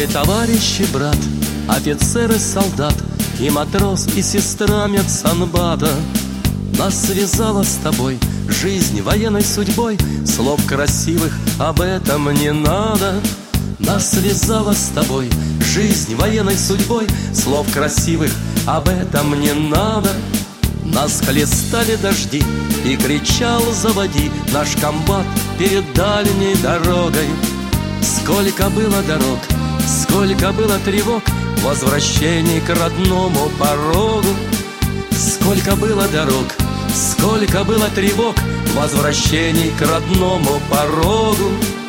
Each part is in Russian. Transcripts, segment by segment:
Мой товарищ и брат, офицер и солдат, и матрос, и сестра медсанбата. Нас связала с тобой жизнь военной судьбой, слов красивых об этом не надо. Нас связала с тобой жизнь военной судьбой, слов красивых об этом не надо. Нас хлестали дожди и кричал: заводи наш комбат перед дальней дорогой. Сколько было дорог, сколько было тревог, возвращений к родному порогу. Сколько было дорог, сколько было тревог, возвращений к родному порогу.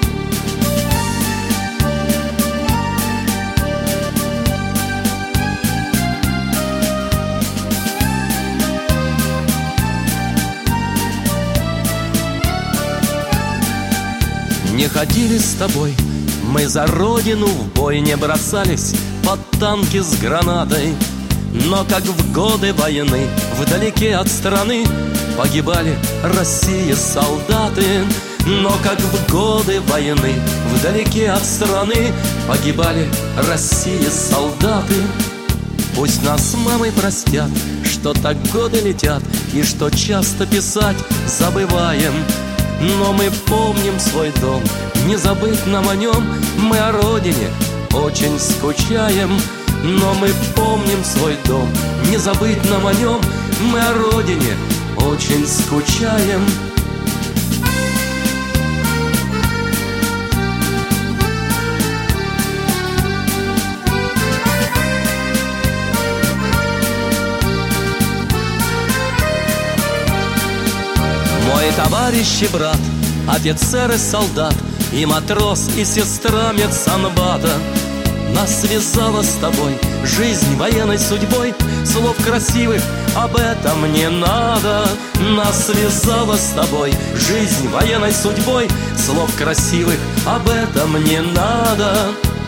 Не ходили с тобой мы за родину в бой, не бросались под танки с гранатой. Но как в годы войны вдалеке от страны погибали России солдаты. Но как в годы войны вдалеке от страны погибали России солдаты. Пусть нас мамы простят, что так годы летят и что часто писать забываем. Но мы помним свой дом, не забыть нам о нем. Мы о родине очень скучаем. Но мы помним свой дом, не забыть нам о нем. Мы о родине очень скучаем. Мой товарищ и брат, офицер и солдат, и матрос, и сестра медсанбата. Нас связала с тобой жизнь военной судьбой, слов красивых об этом не надо. Нас связала с тобой жизнь военной судьбой, слов красивых об этом не надо.